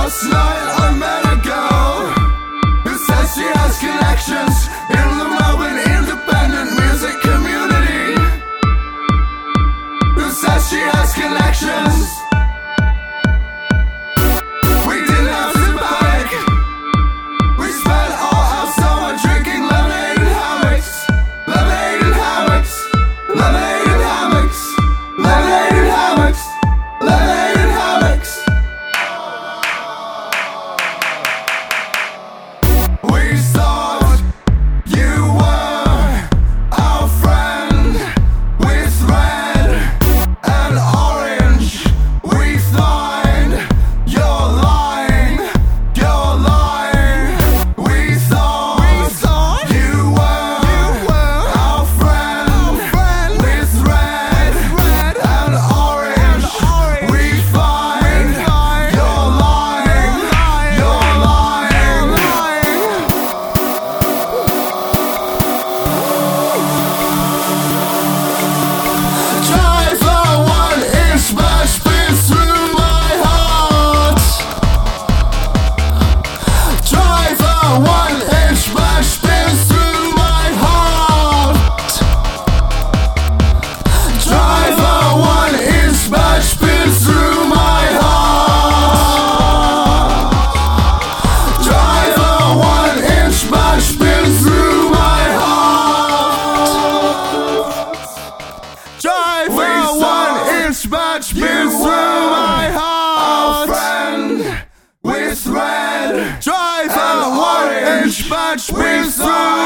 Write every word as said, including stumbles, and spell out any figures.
Last night I met a girl who says she has connections in the Melbourne independent music community. Who says she has connections? We didn't have to panic. We spent all our summer drinking lemonade and hammocks. Lemonade and hammocks. Lemonade and hammocks. Lemonade and hammocks. Lemonade and hammocks. We thought you were our friend with red and orange. We find you're lying, you're lying. We thought you were our friend with red and orange. We find you're lying, you're lying. Drive a one-inch match pin through my heart. Drive a one-inch match pin through my heart. Drive a one-inch match pin through my heart. Drive a one-inch match pin through my heart. Drive a one-inch match pin through my heart. Our friend with red. Drive a one-inch match pin through